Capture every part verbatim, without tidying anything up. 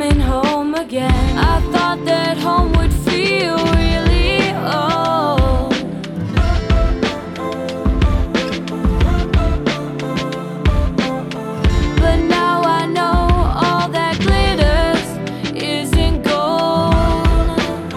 coming home again. I thought that home would feel really old, but now I know all that glitters isn't gold.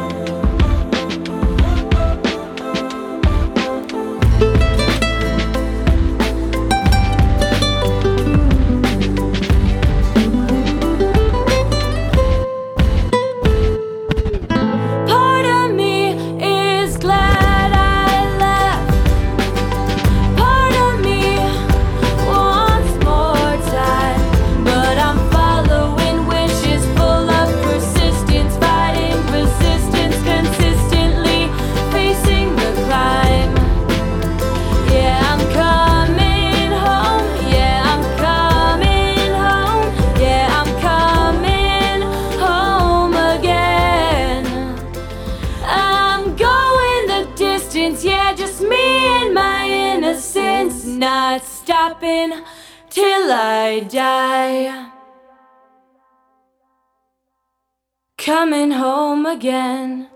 Part of me is glad I left. Part of me wants more time, but I'm following wishes full of persistence, fighting resistance consistently, facing the climb. Yeah, I'm coming home. Yeah, I'm coming home. Yeah, I'm coming home again. I'm going the distance, yeah, just me and my innocence, not stopping till I die. Coming home again.